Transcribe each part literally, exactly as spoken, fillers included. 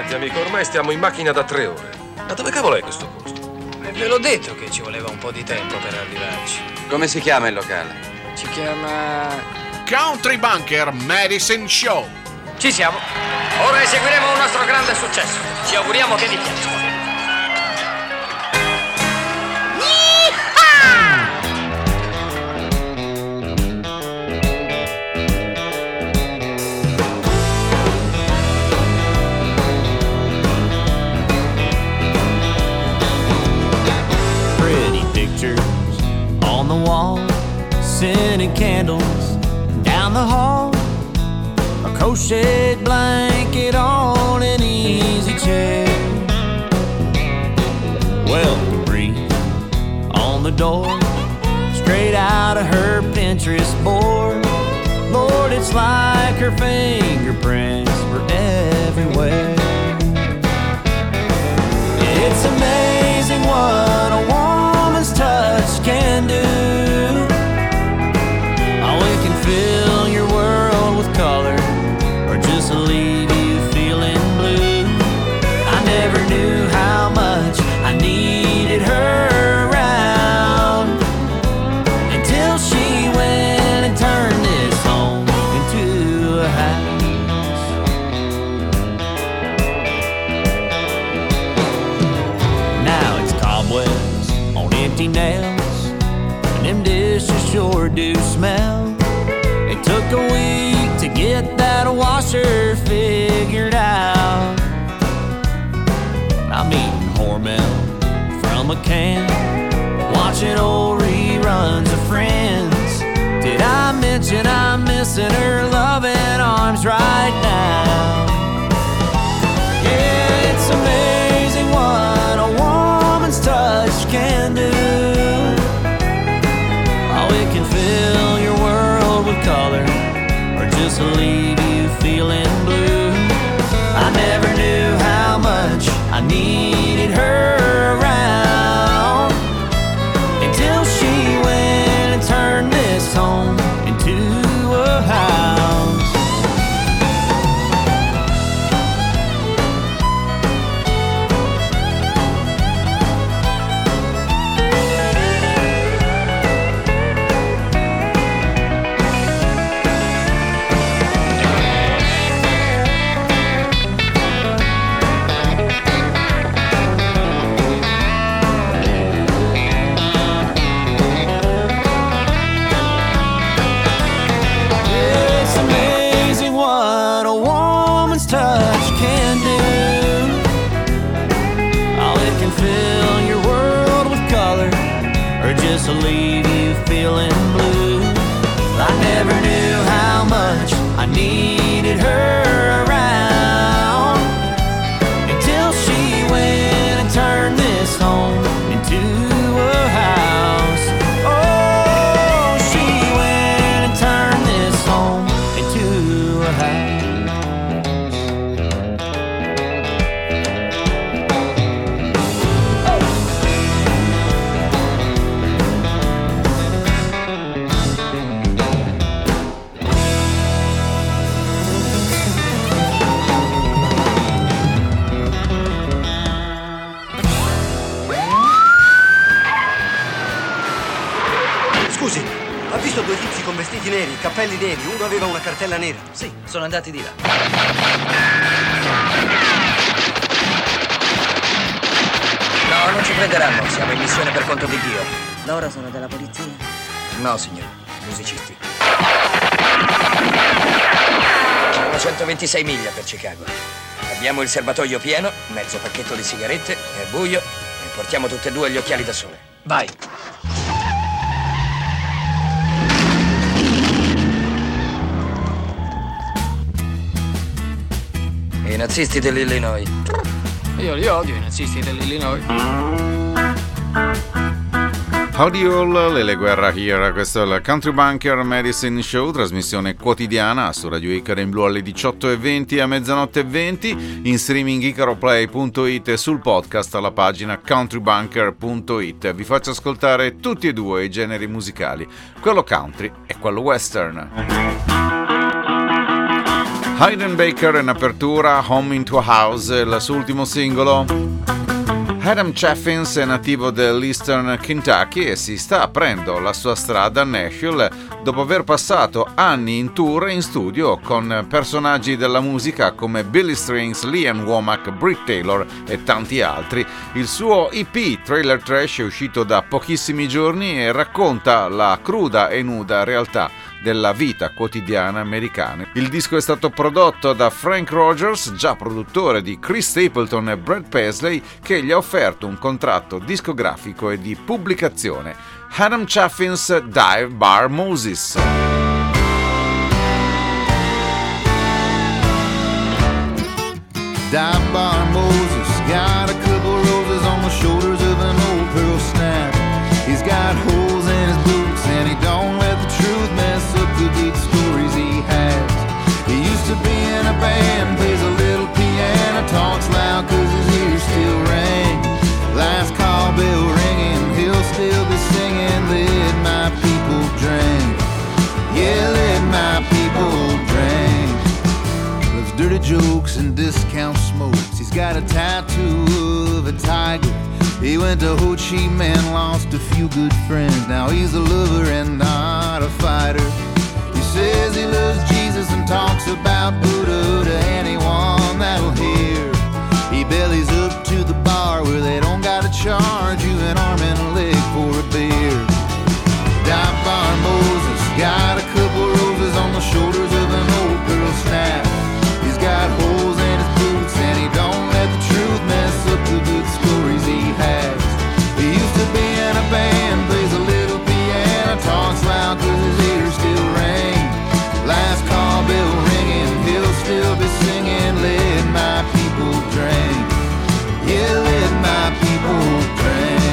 Senti amico, ormai stiamo in macchina da tre ore. Ma dove cavolo è questo posto? E ve l'ho detto che ci voleva un po' di tempo per arrivarci. Come si chiama il locale? Si chiama... Country Bunker Medicine Show. Ci siamo. Ora eseguiremo un nostro grande successo. Ci auguriamo che vi piaccia. On the wall, scented candles down the hall, a crocheted blanket on an easy chair. Welcome breathe on the door, straight out of her Pinterest board. Lord, it's like her fingerprints were everywhere. It's amazing what a woman's touch can do. Oh, it can fill your world with color or just leave you feeling blue. I never knew how much I needed her around until she went and turned this home into a house. Now it's cobwebs on empty nails, and them dishes sure do smell. It took a week to get that washer figured out. I'm eating Hormel from a can, watching old reruns of Friends. Did I mention I'm missing her loving arms right now? Yeah, it's amazing what a woman's touch can do. Oh, it can fill your world with color or just leave you feeling blue. I never knew how much I needed her around until she went and turned this home into a house. It's amazing what a woman's touch can do. Oh, it can fill your world with color or just leave you feeling blue. I never knew how much I needed her around until she went and turned this home into a house. Oh, she went and turned this home into a house. Scusi, ha visto due tizi con vestiti neri, cappelli neri, uno aveva una cartella nera? Sì, sono andati di là. No, non ci prenderanno. Siamo in missione per conto di Dio. Loro sono della polizia? No, signore. Musicisti. Sono centoventisei miglia per Chicago. Abbiamo il serbatoio pieno, mezzo pacchetto di sigarette, è buio e portiamo tutte e due gli occhiali da sole. Vai. I nazisti dell'Illinois. Io li odio, i nazisti dell'Illinois. Howdy all, Lele Guerra here, questo è il Country Bunker Medicine Show, trasmissione quotidiana su Radio Icaro in blu alle diciotto e venti e a mezzanotte e venti, in streaming icaroplay punto it e sul podcast alla pagina countrybunker punto it. Vi faccio ascoltare tutti e due i generi musicali, quello country e quello western. Hayden Baker in apertura, Home into a House, il suo ultimo singolo. Adam Chaffins è nativo dell'Eastern Kentucky e si sta aprendo la sua strada a Nashville dopo aver passato anni in tour e in studio con personaggi della musica come Billy Strings, Lee Ann Womack, Britt Taylor e tanti altri. Il suo E P Trailer Trash è uscito da pochissimi giorni e racconta la cruda e nuda realtà della vita quotidiana americana. Il disco è stato prodotto da Frank Rogers, già produttore di Chris Stapleton e Brad Paisley, che gli ha offerto un contratto discografico e di pubblicazione. Adam Chaffins, Dive Bar Moses. Dive Bar Moses got a couple roses on the shoulders of an old pearl snap. He's got holes in his boots and he don't let the truth mess up the good stories he has. He used to be in a band, plays a little piano, talks loud cause his ears still ring. Last call bell ringing, he'll still be singing, let my people drink. Yeah, let my people drink. Loves dirty jokes and discount smokes. He's got a tattoo of a tiger. He went to Ho Chi Minh, lost a few good friends. Now he's a lover and not a fighter. He says he loves Jesus and talks about Buddha to anyone that'll hear. He bellies up to the bar where they don't gotta charge you an arm and a leg for a beer. Dive Bar Moses got a couple roses on the shoulders of an old girl snap. He's got holes in his boots and he don't let the truth mess up the good stories he has. He used to be in a band, plays a little piano, talks loud cause his ears still ring. Last call bell ringing, he'll still be singing, let my people drink. Yeah, let my people drink.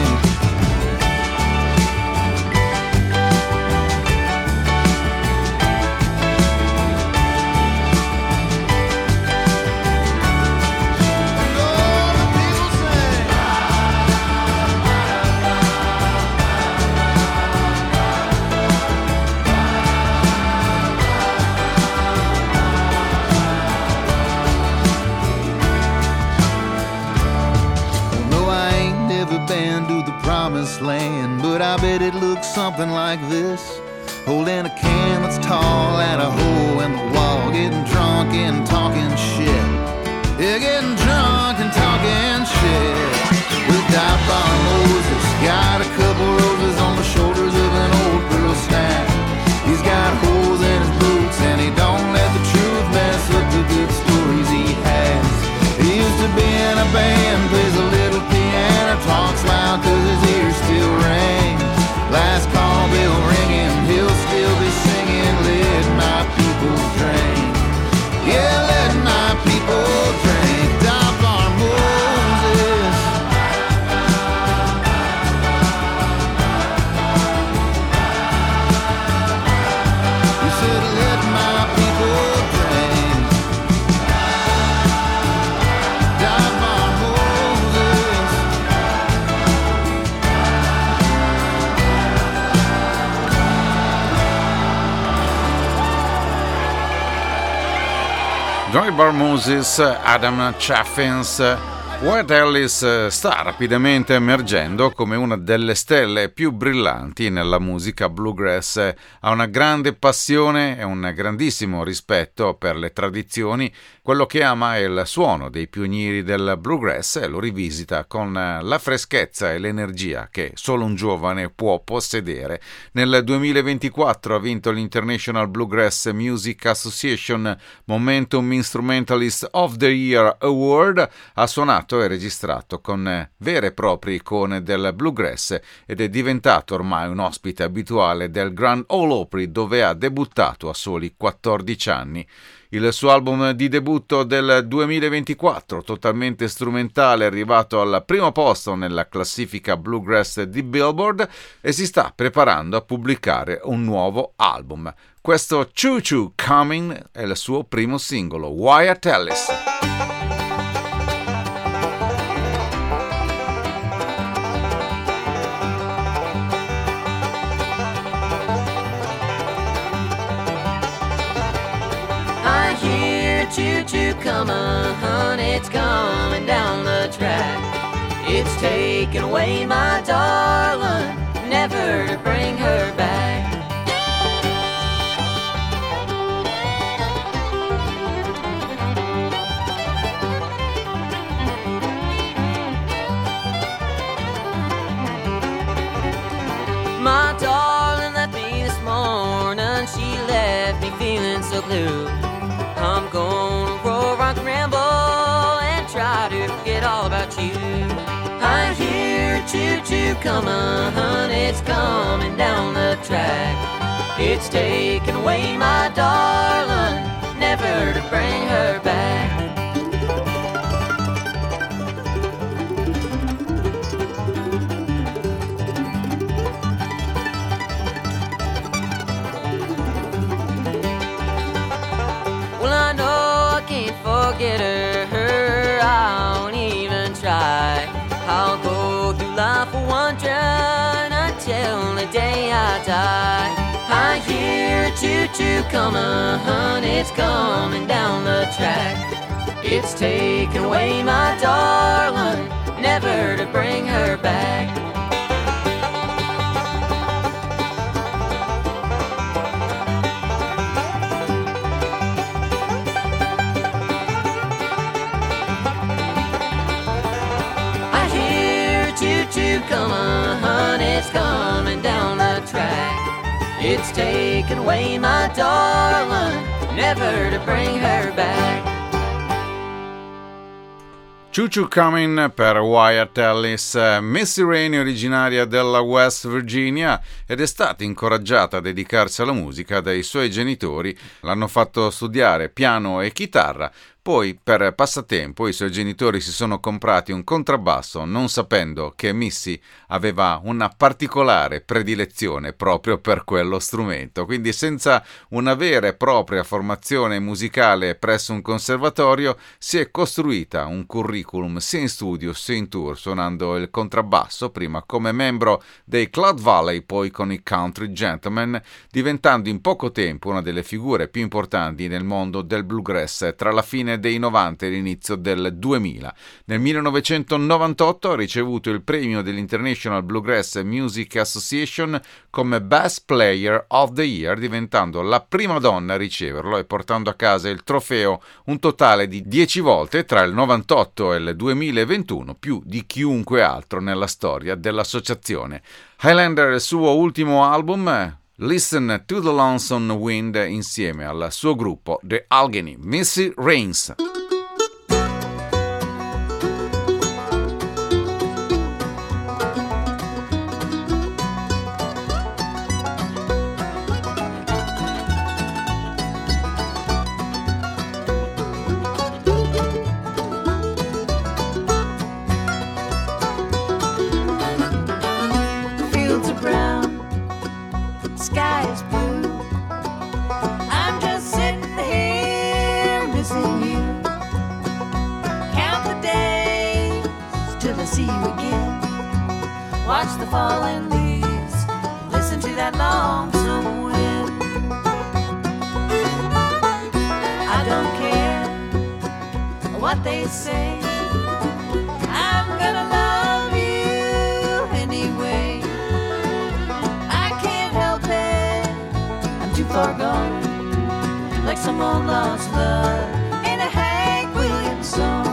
Land, but I bet it looks something like this. Holding a can that's tall at a hole in the wall, getting drunk and talking shit. Yeah, getting drunk and talking shit. With Dive Bar Moses, got a couple roses on the shoulders of an old girl snap. He's got holes in his boots and he don't let the truth mess up the good stories he has. He used to be in a band, plays a little piano, talks loud cause his ears still ring. Last call bell ringing, he'll still be singing, let my people drink. Yeah, let my people drink. Dive Bar Moses. He said, let my people drink. Dive Bar Moses. Dive Bar Moses, Adam Chaffins. Wyatt Ellis sta rapidamente emergendo come una delle stelle più brillanti nella musica bluegrass. Ha una grande passione e un grandissimo rispetto per le tradizioni. Quello che ama è il suono dei pionieri del bluegrass e lo rivisita con la freschezza e l'energia che solo un giovane può possedere. Nel duemilaventiquattro ha vinto l'International Bluegrass Music Association Momentum Instrumentalist of the Year Award. Ha suonato e registrato con vere e proprie icone del bluegrass ed è diventato ormai un ospite abituale del Grand Ole Opry, dove ha debuttato a soli quattordici anni. Il suo album di debutto del duemilaventiquattro, totalmente strumentale, è arrivato al primo posto nella classifica bluegrass di Billboard e si sta preparando a pubblicare un nuovo album. Questo Choo Choo Coming è il suo primo singolo, Wyatt Ellis. I hear it's coming down the track. It's taken away my darling, never to bring her back. My darling left me this morning, she left me feeling so blue. I'm gonna roll, rock, and ramble and try to forget all about you. I hear choo-choo coming, it's coming down the track. It's taken away my darling, never to bring her back. Well, I know I can't forget her, her, I won't even try. I'll go through life wondering until the day I die. I hear choo-choo coming, it's coming down the track. It's taken away my darling, never to bring her back. Choo-choo coming, it's coming down the track. It's taken away my darling, never to bring her back. Choo Choo Coming per Wyatt Ellis. Missy Rainey, originaria della West Virginia, ed è stata incoraggiata a dedicarsi alla musica dai suoi genitori. L'hanno fatto studiare piano e chitarra. Poi, per passatempo, i suoi genitori si sono comprati un contrabbasso, non sapendo che Missy aveva una particolare predilezione proprio per quello strumento. Quindi, senza una vera e propria formazione musicale presso un conservatorio, si è costruita un curriculum sia in studio sia in tour, suonando il contrabbasso, prima come membro dei Cloud Valley, poi con i Country Gentlemen, diventando in poco tempo una delle figure più importanti nel mondo del bluegrass tra la fine dei novanta e l'inizio del duemila. Nel millenovecentonovantotto ha ricevuto il premio dell'International Bluegrass Music Association come Best Player of the Year, diventando la prima donna a riceverlo e portando a casa il trofeo un totale di dieci volte tra il novantotto e il duemilaventuno, più di chiunque altro nella storia dell'associazione. Highlander, il suo ultimo album, Listen to the Lonesome Wind, insieme al suo gruppo The Allegheny. Missy Raines. Watch the falling leaves, listen to that lonesome wind. I don't care what they say, I'm gonna love you anyway. I can't help it, I'm too far gone, like someone lost love in a Hank Williams song.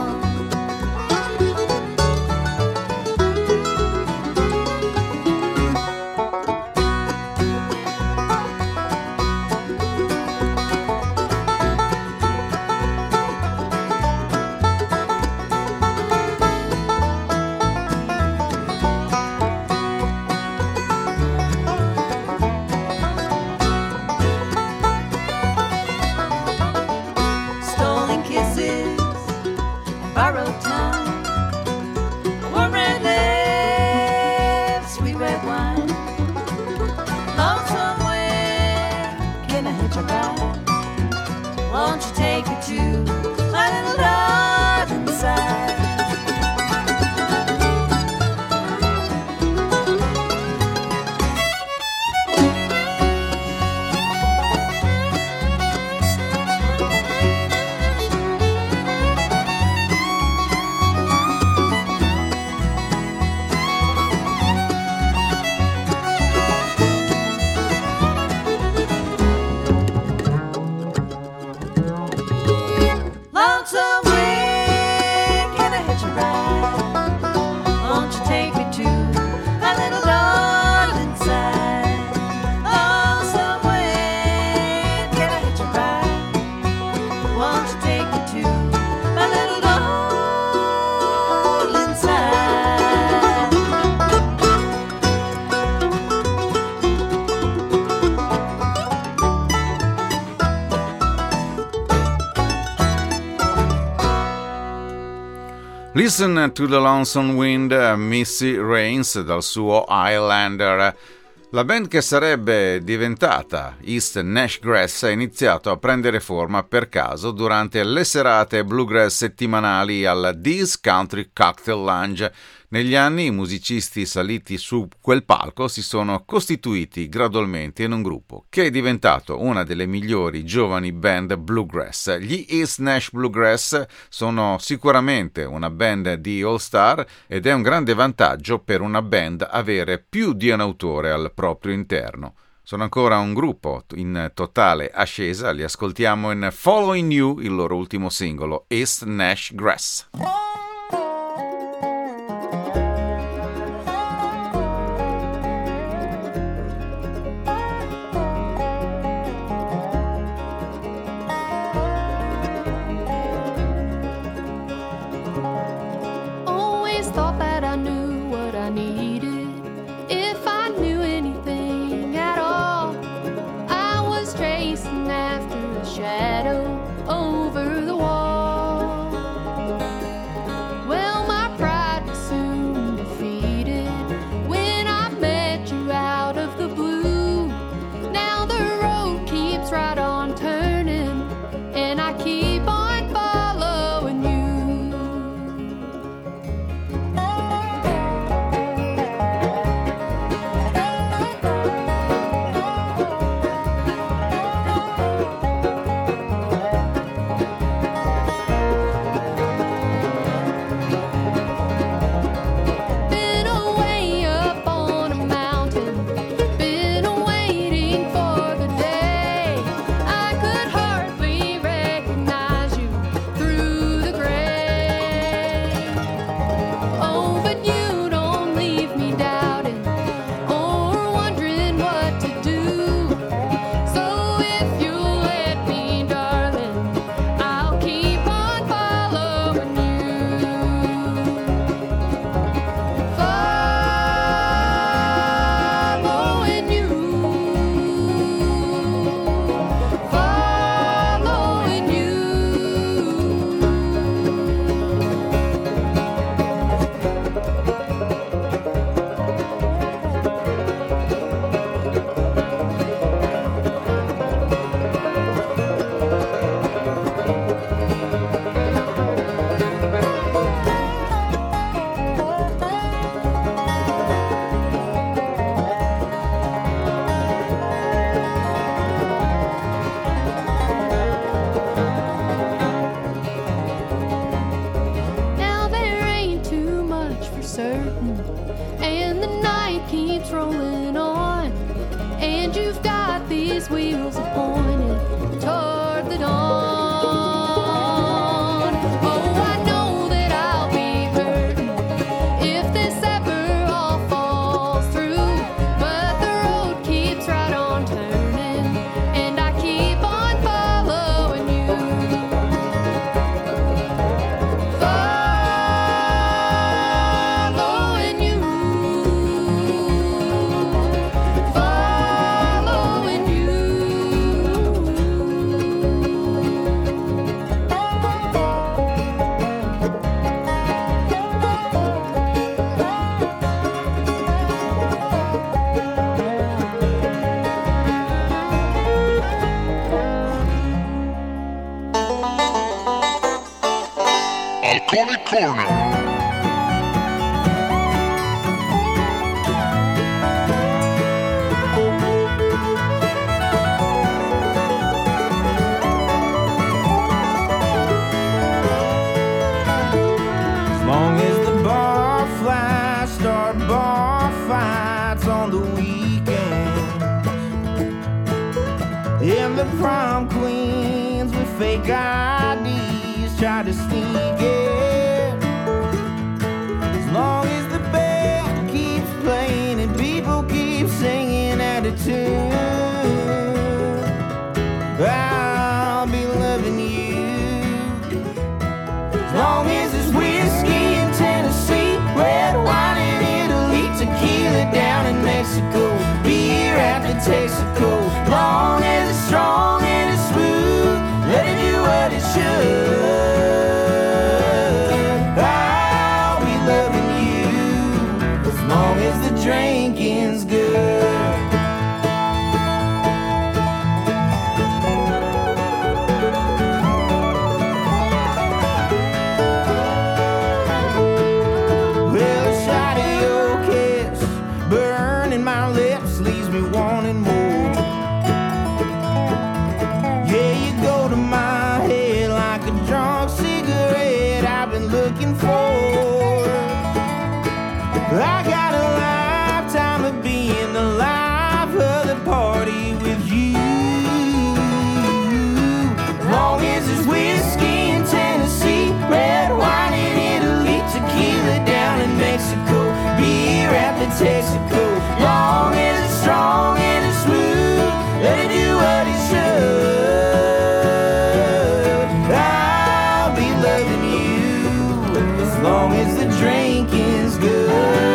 Listen to the Lonesome Wind, Missy Raines dal suo Highlander. La band che sarebbe diventata East Nash Grass ha iniziato a prendere forma per caso durante le serate bluegrass settimanali al Dee's Country Cocktail Lounge. Negli anni i musicisti saliti su quel palco si sono costituiti gradualmente in un gruppo che è diventato una delle migliori giovani band bluegrass. Gli East Nash Bluegrass sono sicuramente una band di all-star ed è un grande vantaggio per una band avere più di un autore al proprio interno. Sono ancora un gruppo in totale ascesa, li ascoltiamo in Following You, il loro ultimo singolo, East Nash Grass. Thought that I knew what I needed. If I knew anything at all, I was chasing after a shadow over the wall. Well, my pride was soon defeated when I met you out of the blue. Now the road keeps right on turning, and I keep on following you. Alcoholic Corner. The prom queens with fake I Ds try to sneak in. As long as the band keeps playing and people keep singing out of tune, I'll be loving you. As long as there's whiskey in Tennessee, red wine in Italy, tequila down in Mexico, beer out in Texaco. As long as it's strong and it's smooth, let it do what it should. loving you as long as the drinking's good. I got a lifetime of being the life of the party with you. As long as there's whiskey in Tennessee, red wine in Italy, tequila down in Mexico, beer at the Texaco. Long as it's strong and it's smooth, let it do what it should. I'll be loving you as long as the drinking's good.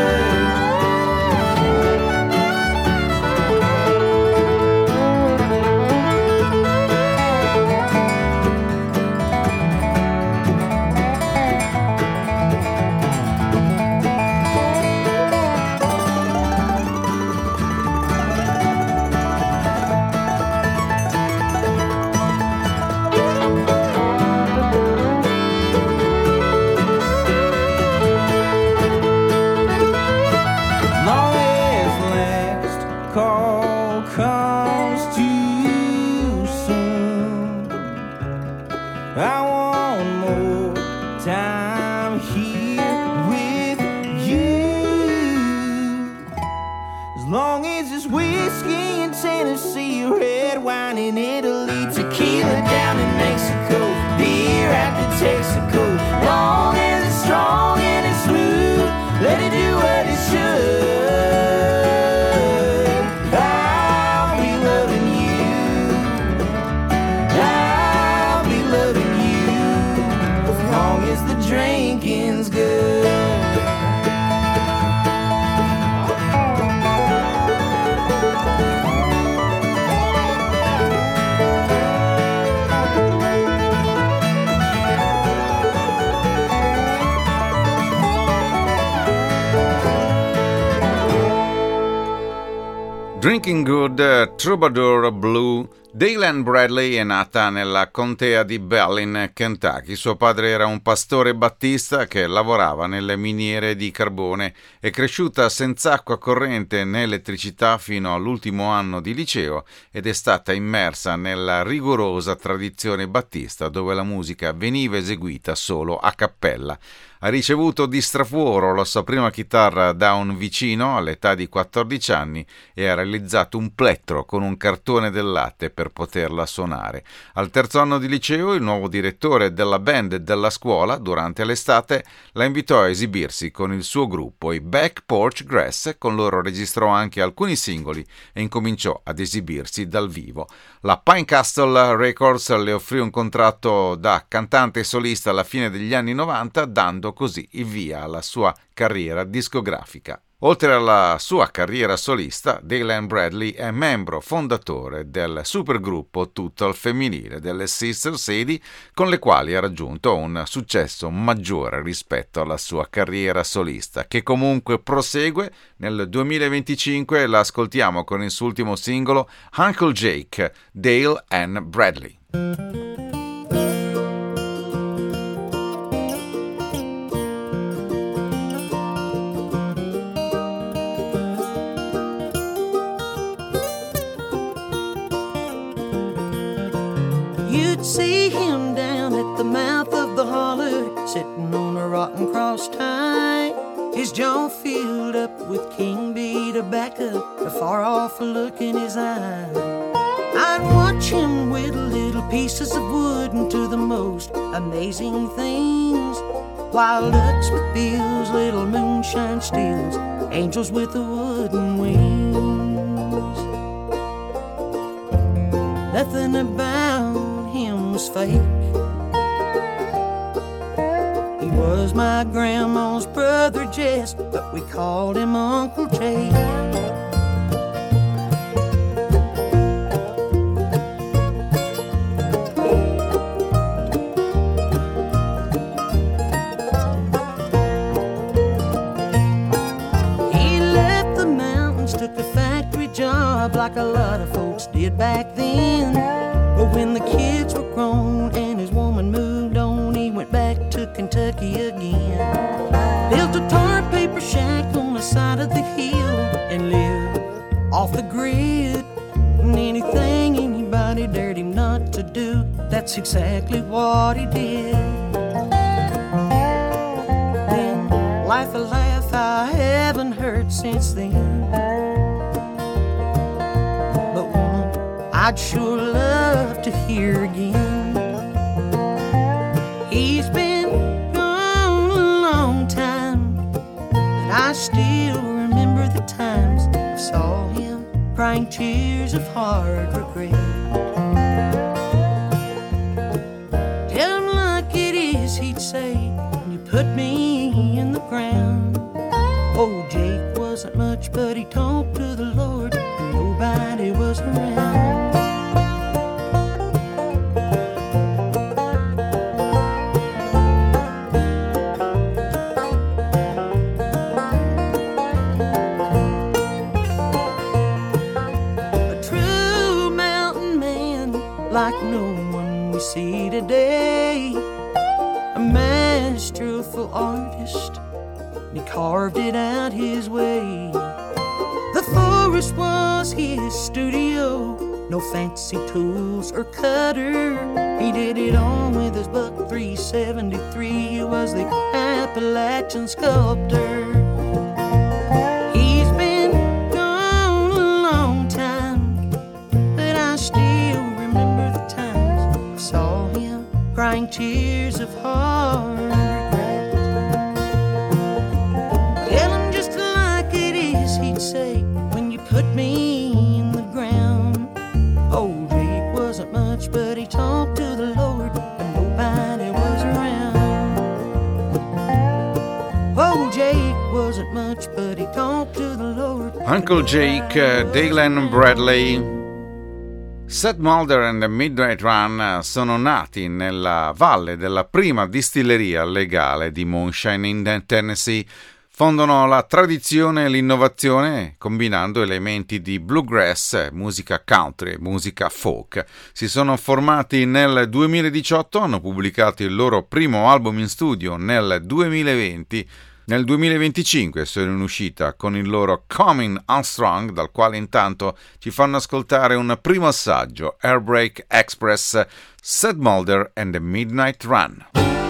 Drinking Good, Troubadour Blue. Daylan Bradley è nata nella contea di Bellin, Kentucky. Suo padre era un pastore battista che lavorava nelle miniere di carbone. È cresciuta senza acqua corrente né elettricità fino all'ultimo anno di liceo ed è stata immersa nella rigorosa tradizione battista dove la musica veniva eseguita solo a cappella. Ha ricevuto di strafuoro la sua prima chitarra da un vicino all'età di quattordici anni e ha realizzato un plettro con un cartone del latte per poterla suonare. Al terzo anno di liceo il nuovo direttore della band della scuola durante l'estate la invitò a esibirsi con il suo gruppo, i Back Porch Grass. Con loro registrò anche alcuni singoli e incominciò ad esibirsi dal vivo. La Pinecastle Records le offrì un contratto da cantante e solista alla fine degli anni novanta, dando così il via alla sua carriera discografica. Oltre alla sua carriera solista, Daylan Bradley è membro fondatore del supergruppo tutto al femminile delle Sister Sadie, con le quali ha raggiunto un successo maggiore rispetto alla sua carriera solista, che comunque prosegue. Nel duemilaventicinque la ascoltiamo con il suo ultimo singolo Uncle Jake, Dale and Bradley. You'd see him down at the mouth of the holler, sitting on a rotten cross tie, his jaw filled up with King B tobacco, a far off look in his eye. I'd watch him whittle little pieces of wood into the most amazing things, wild ducks with bills, little moonshine stills, angels with the wooden wings. Nothing about him was fake. He was my grandma's brother Jess, but we called him Uncle Jake. like a lot of folks did back then. But when the kids were grown and his woman moved on, he went back to Kentucky again. Built a tar paper shack on the side of the hill and lived off the grid. And anything anybody dared him not to do, that's exactly what he did. Then, life a laugh I haven't heard since then, but one I'd sure love to hear again. He's been gone a long time, but I still remember the times I saw him crying tears of hard regret. Tell him like it is, he'd say, when you put me in the ground. Oh, Jake wasn't much, but he talked to the Lord when nobody was around. Like no one we see today, a masterful artist, and he carved it out his way. The forest was his studio, no fancy tools or cutter. He did it all with his buck three seventy-three. He was the Appalachian sculptor. He's been gone a long time, but I still remember the times I saw him crying tears of hard regret. Tell him just like it is, he'd say, when you put me in the ground. Oh, Jake wasn't much, but he talked to the Lord when nobody was around. Oh, Jake wasn't much, but he talked to the Lord. Uncle Jake, uh, Daylan Bradley. Seth Mulder and the Midnight Run sono nati nella valle della prima distilleria legale di moonshine in Tennessee. Fondano la tradizione e l'innovazione combinando elementi di bluegrass, musica country e musica folk. Si sono formati nel duemiladiciotto, hanno pubblicato il loro primo album in studio nel duemilaventi. Nel duemilaventicinque sono in uscita con il loro Coming On Strong, dal quale intanto ci fanno ascoltare un primo assaggio, Airbreak Express, Seth Mulder and the Midnight Run.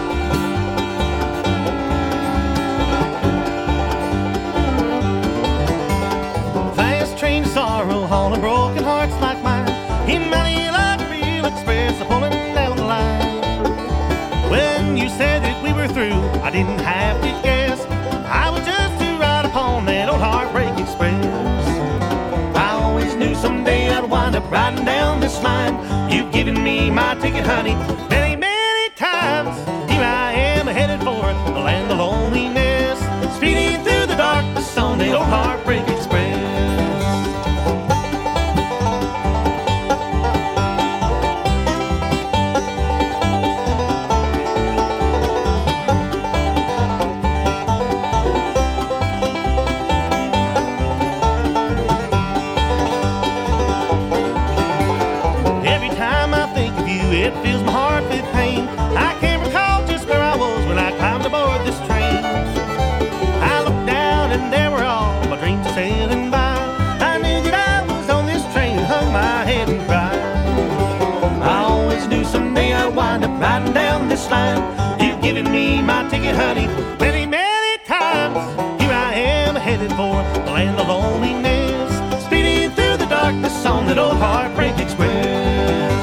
Fast train sorrow, hauling broken hearts like mine. In money like a real express, pulling down the line. When you said that we were through, I didn't have to guess. I was just to ride upon that old Heartbreak Express. I always knew someday I'd wind up riding down this line. You've given me my ticket, honey, many, many times. Here I am headed for the land of loneliness, speeding through the darkness on the old Heartbreak Express. It fills my heart with pain. I can't recall just where I was when I climbed aboard this train. I looked down and there were all my dreams sailing by. I knew that I was on this train and hung my head and cried. I always knew someday I'd wind up riding down this line. You've given me my ticket, honey, many, many times. Here I am headed for the land of loneliness, speeding through the darkness on that old Heartbreak Express.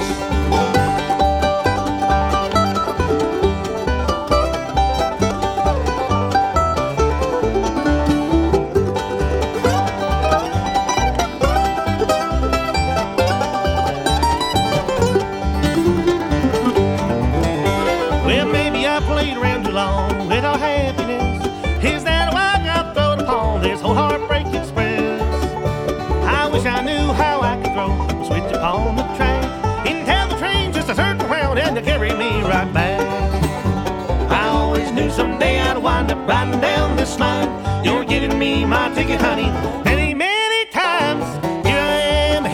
Riding down this line, you're giving me my ticket, honey, many, many times. Here I am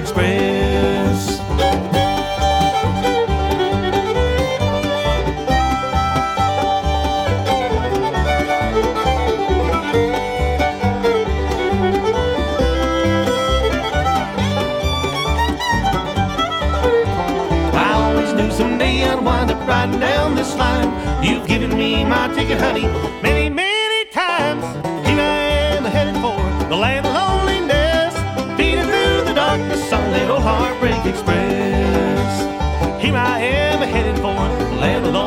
Express. Someday I'd wind up riding down this line. You've given me my ticket, honey, many, many times. Here I am headed for the land of loneliness, feeding through the darkness on Little Heartbreak Express. Here I am headed for the land of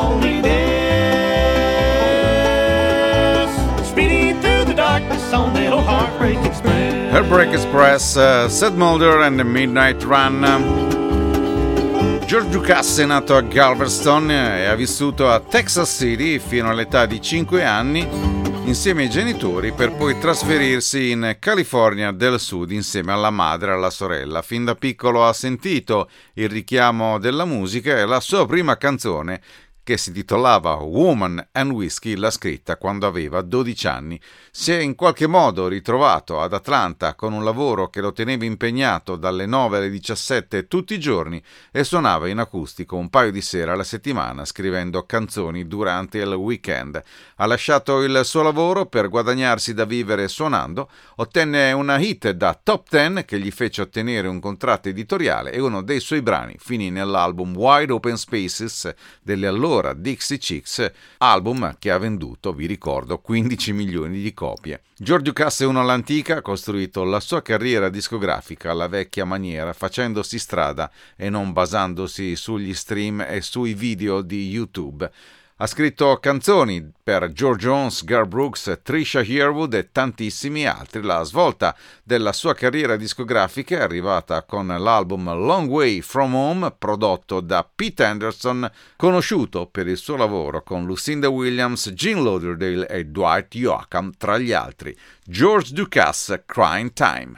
loneliness, speeding through the darkness on Little Heartbreak Express. Heartbreak Express, uh, Seth Mulder and the Midnight Run. George Ducasse è nato a Galveston e ha vissuto a Texas City fino all'età di cinque anni insieme ai genitori, per poi trasferirsi in California del Sud insieme alla madre e alla sorella. Fin da piccolo ha sentito il richiamo della musica e la sua prima canzone, che si titolava Woman and Whiskey, l'ha scritta quando aveva dodici anni. Si è in qualche modo ritrovato ad Atlanta con un lavoro che lo teneva impegnato dalle nove alle diciassette tutti i giorni e suonava in acustico un paio di sere alla settimana, scrivendo canzoni durante il weekend. Ha lasciato il suo lavoro per guadagnarsi da vivere suonando, ottenne una hit da top ten che gli fece ottenere un contratto editoriale e uno dei suoi brani finì nell'album Wide Open Spaces delle allora Dixie Chicks, album che ha venduto, vi ricordo, quindici milioni di copie. George Ducasse, uno all'antica, ha costruito la sua carriera discografica alla vecchia maniera, facendosi strada e non basandosi sugli stream e sui video di YouTube. Ha scritto canzoni per George Jones, Garth Brooks, Trisha Yearwood e tantissimi altri. La svolta della sua carriera discografica è arrivata con l'album Long Way From Home, prodotto da Pete Anderson, conosciuto per il suo lavoro con Lucinda Williams, Gene Lauderdale e Dwight Yoakam, tra gli altri. George Ducasse, Crying Time.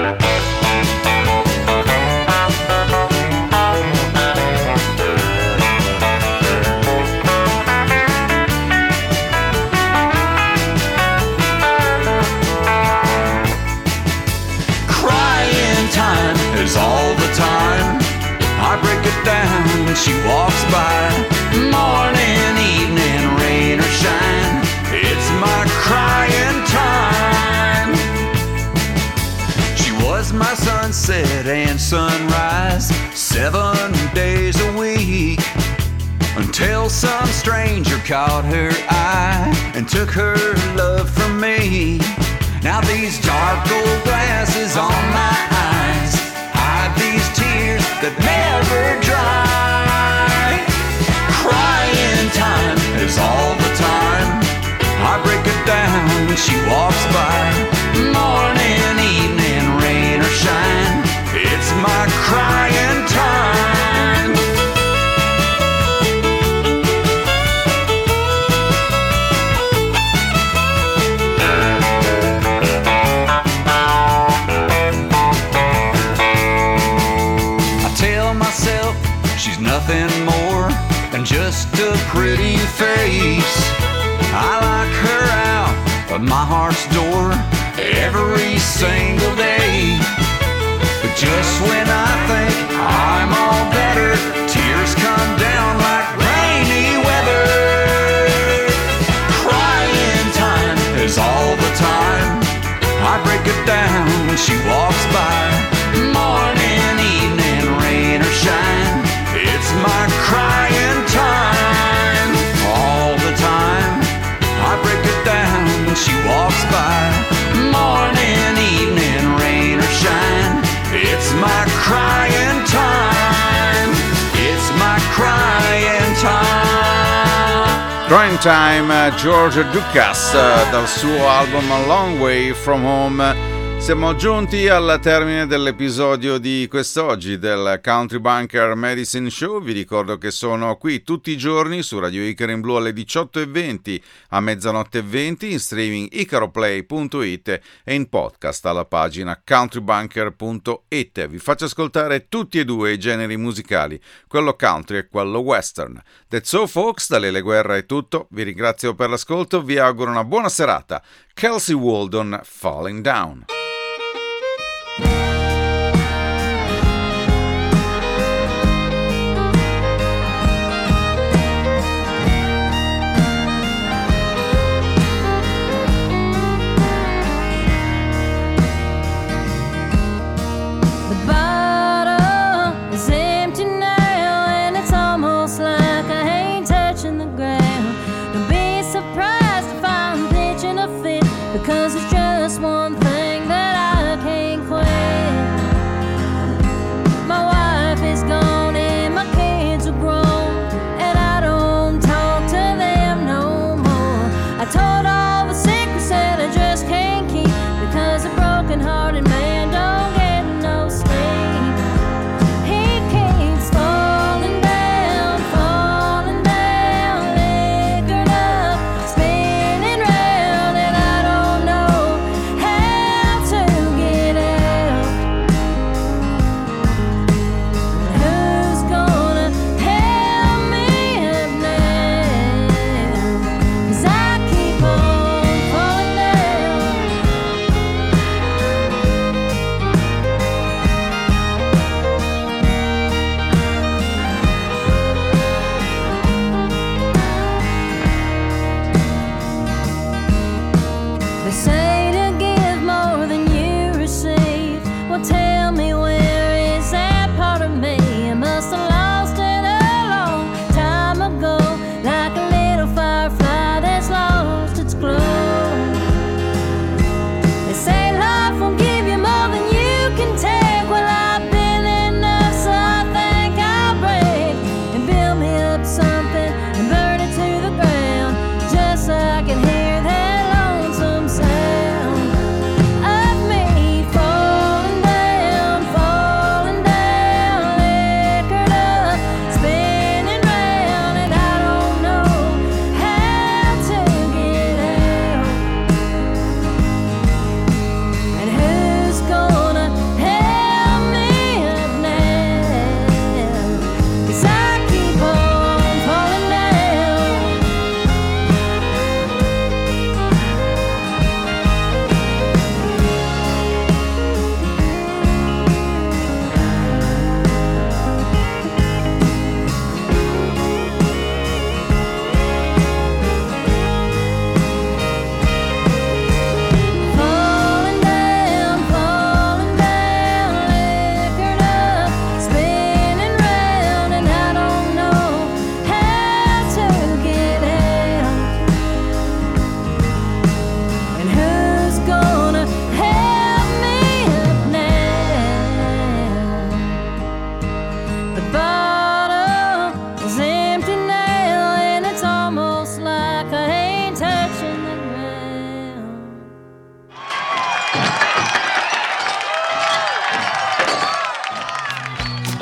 Is all the time. I break it down, she walks by. Morning, evening, rain or shine, it's my crying time. She was my sunset and sunrise, seven days a week, until some stranger caught her eye and took her love from me. Now these dark gold glasses on my eyes hide these tears that never dry. Crying time is all the time. I break it down, she walks by. Morning, evening, rain or shine, it's my crying time. She's nothing more than just a pretty face. I like her out of my heart's door every single day. But just when I think I'm all better, tears come down like rainy weather. Crying time is all the time. I break it down when she walks by. Morning, evening, rain or shine, it's my crying time. All the time, I break it down when she walks by. Morning, evening, rain or shine, it's my crying time. It's my crying time. Crying Time, George Ducasse, dal suo album A Long Way From Home. Siamo giunti al termine dell'episodio di quest'oggi del Country Bunker Medicine Show. Vi ricordo che sono qui tutti i giorni su Radio Icaro in Blu alle diciotto e venti, a mezzanotte e venti, in streaming icaroplay punto it e in podcast alla pagina countrybunker punto it. Vi faccio ascoltare tutti e due i generi musicali, quello country e quello western. That's all folks, da Lele Guerra è tutto. Vi ringrazio per l'ascolto, vi auguro una buona serata. Kelsey Waldon, Falling Down.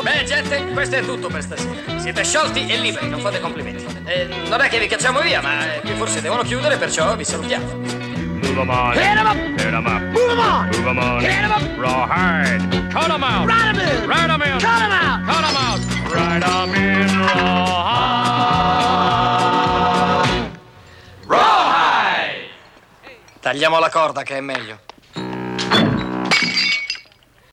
Beh, gente, questo è tutto per stasera. Siete sciolti e liberi, non fate complimenti. Eh, non è che vi cacciamo via, ma eh, qui forse devono chiudere, perciò vi salutiamo. Move 'em on. Hit 'em up. Hit 'em up. Move 'em on. Move 'em on. Hit 'em up. Rawhide. Cut 'em out. Ride 'em in. Ride 'em in. Cut 'em out. Cut 'em out. Ride 'em in. Rawhide. Rawhide. Tagliamo la corda che è meglio.